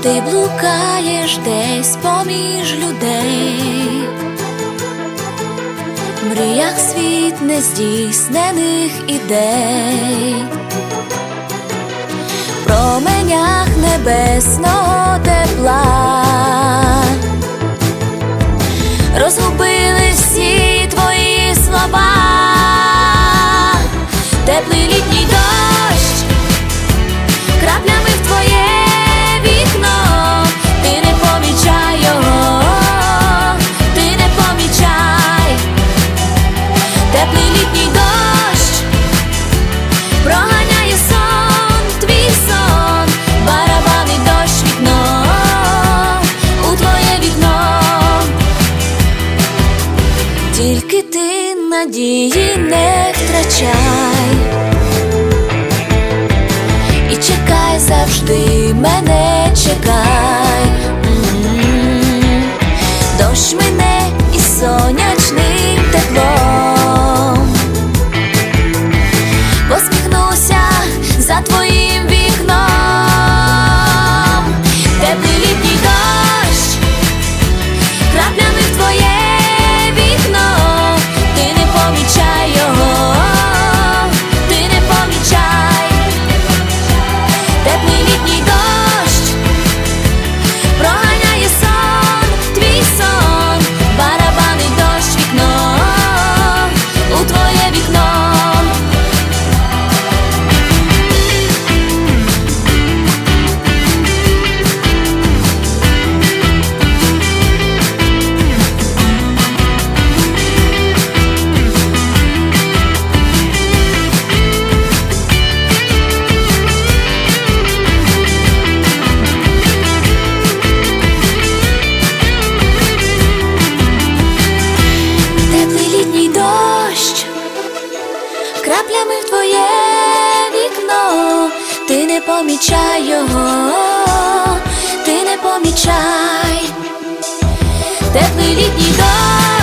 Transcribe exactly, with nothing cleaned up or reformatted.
ти блукаєш десь поміж людей, в мріях світ нездійснених ідей, в променях небесного тепла розгубили всі твої слова. Теплий літній дощ краплями в твоє вікно, ти не помічай його, ти не помічай. Теплий літній дощ проганяє сон, твій сон, барабанить дощ вікно, у твоє вікно. Тільки ти надії не втрачай і чекай завжди, мене чекай. М-м-м. Дощ мине із сонячним теплом, посміхнуся за твоїм вікном. Теплий літній дощ краплями в твоє вікно, ти не помічай його, ти не помічай. Теплий літній дощ проганяє сон, твій сон, барабанить дощ вікно, у твоє вікно. Краплями в твоє вікно, ти не помічай його, ти не помічай. Теплий літній дощ